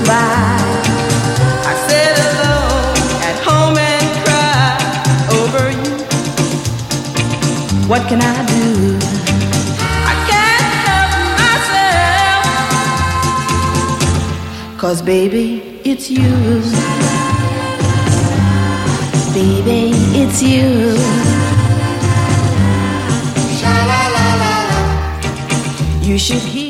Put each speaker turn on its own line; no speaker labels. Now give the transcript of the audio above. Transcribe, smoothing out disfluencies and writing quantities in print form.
by. I sit alone at home and cry over you. What can I do? I can't help myself. 'Cause baby, it's you. Baby, it's you. You should hear